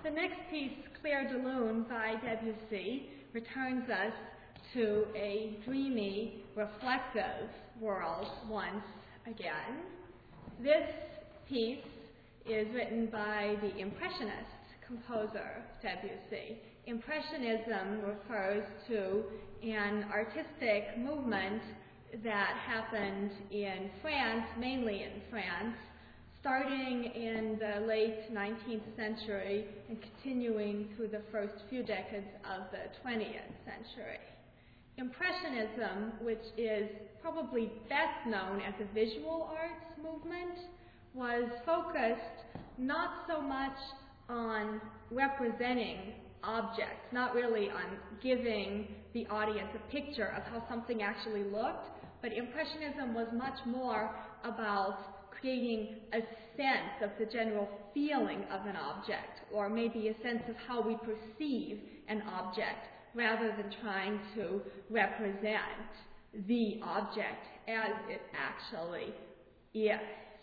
The next piece, Clair de Lune by Debussy, returns us to a dreamy, reflective world once again. This piece is written by the Impressionist composer Debussy. Impressionism refers to an artistic movement that happened in France, mainly in France, starting in the late 19th century and continuing through the first few decades of the 20th century. Impressionism, which is probably best known as a visual arts movement, was focused not so much on representing objects, not really on giving the audience a picture of how something actually looked, but Impressionism was much more about creating a sense of the general feeling of an object, or maybe a sense of how we perceive an object, rather than trying to represent the object as it actually is.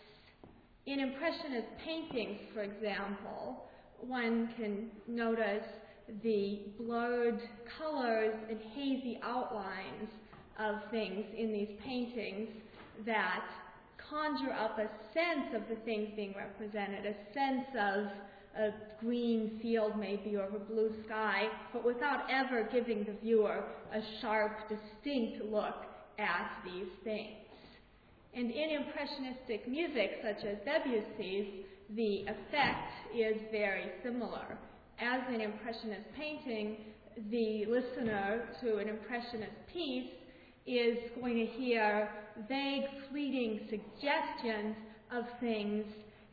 In Impressionist paintings, for example, one can notice the blurred colors and hazy outlines of things in these paintings that conjure up a sense of the things being represented, a sense of a green field maybe or a blue sky, but without ever giving the viewer a sharp, distinct look at these things. And in Impressionistic music, such as Debussy's, the effect is very similar. As in Impressionist painting, the listener to an Impressionist piece is going to hear vague, fleeting suggestions of things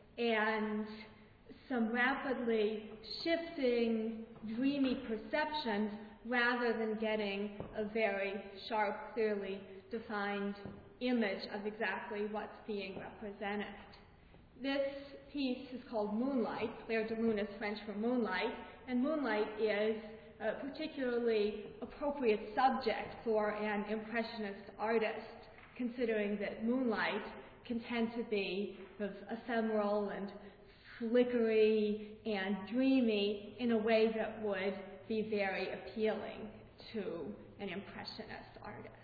and some rapidly shifting, dreamy perceptions, rather than getting a very sharp, clearly defined image of exactly what's being represented. This piece is called Moonlight. Clair de Lune is French for moonlight, and moonlight is a particularly appropriate subject for an Impressionist artist, considering that moonlight can tend to be sort of ephemeral and flickery and dreamy in a way that would be very appealing to an Impressionist artist.